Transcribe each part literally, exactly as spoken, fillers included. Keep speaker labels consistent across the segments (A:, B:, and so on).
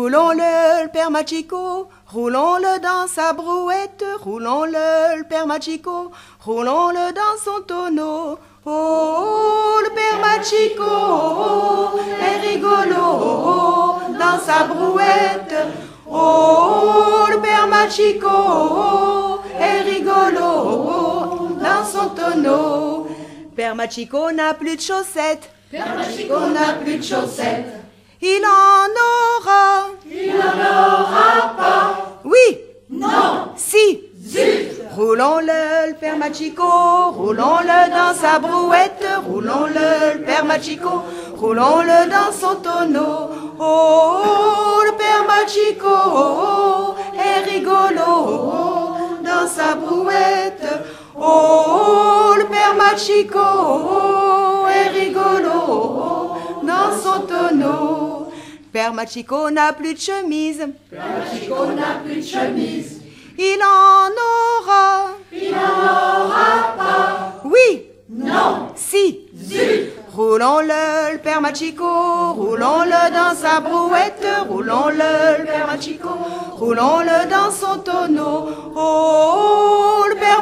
A: Roulons-le, le père Machiko, roulons-le dans sa brouette, roulons-le, le père Machiko, roulons-le dans son tonneau. Oh, le père Machiko est rigolo dans sa brouette. Oh, le père Machiko est rigolo dans son tonneau. Père Machiko n'a plus de chaussettes.
B: Père Machiko n'a plus de chaussettes.
A: Il en aura.
B: Il n'en aura pas.
A: Oui.
B: Non.
A: Si.
B: Zut.
A: Roulons-le, le père Machiko, roulons-le dans sa brouette, roulons-le, le père Machiko, roulons-le dans son tonneau. Oh, le père Machiko est rigolo dans sa brouette. Oh, le père Machiko est rigolo dans son tonneau. Père Machiko n'a plus de chemise.
B: Père Machiko n'a plus de chemise.
A: Il en aura.
B: Il n'en aura pas.
A: Oui.
B: Non.
A: Si.
B: Zut.
A: Roulons-le, le père Machiko, roulons-le dans sa brouette, roulons-le, le père Machiko, roulons-le dans son tonneau. Oh, le père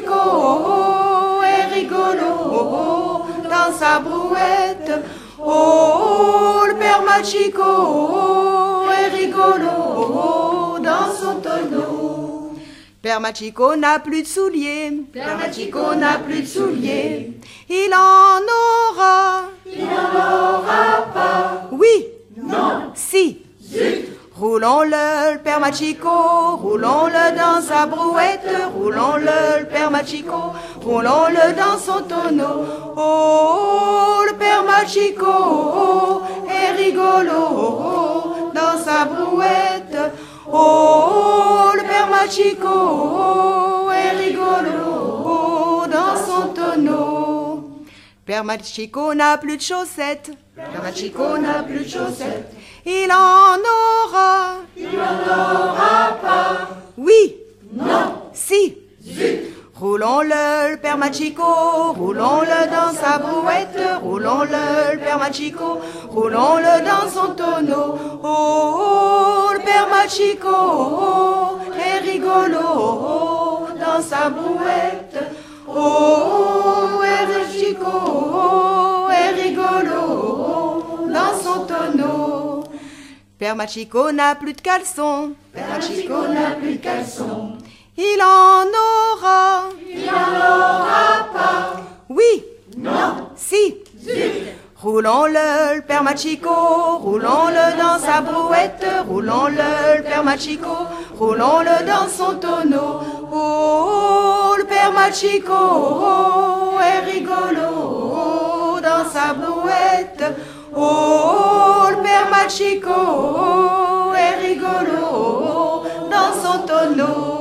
A: Machiko est rigolo dans sa brouette. Oh, le père Machiko est rigolo dans son tonneau. Père Machiko n'a plus de souliers.
B: Père Machiko n'a plus de souliers.
A: Il en aura.
B: Il n'en aura pas.
A: Oui.
B: Non.
A: Si.
B: Zut.
A: Roulons-le, le père Machiko, roulons-le dans sa brouette, roulons-le, le père Machiko, roulons-le dans son tonneau. Oh, le père Machiko est rigolo dans sa brouette. Oh, le père Machiko est rigolo dans son tonneau. Père Machiko n'a plus de chaussettes.
B: Père Machiko n'a plus de chaussettes.
A: Il en aura.
B: Il n'en aura pas.
A: Oui.
B: Non.
A: Si.
B: Zut.
A: Roulons-le, le père Machiko, roulons-le dans sa brouette, roulons-le, le père Machiko, roulons-le dans son tonneau. Oh, le père Machiko est rigolo dans sa brouette. Oh, le Machiko est rigolo dans son tonneau. Père Machiko n'a plus de caleçon.
B: Père Machiko n'a plus de caleçon.
A: Il en aura.
B: Il n'en aura pas.
A: Oui.
B: Non.
A: Si.
B: Zut.
A: Roulons-le, le père Machiko, roulons-le dans sa brouette, roulons-le, le père Machiko, roulons-le dans son tonneau. Oh, le père Machiko est rigolo dans sa brouette. Oh, le père Machiko est rigolo dans son tonneau.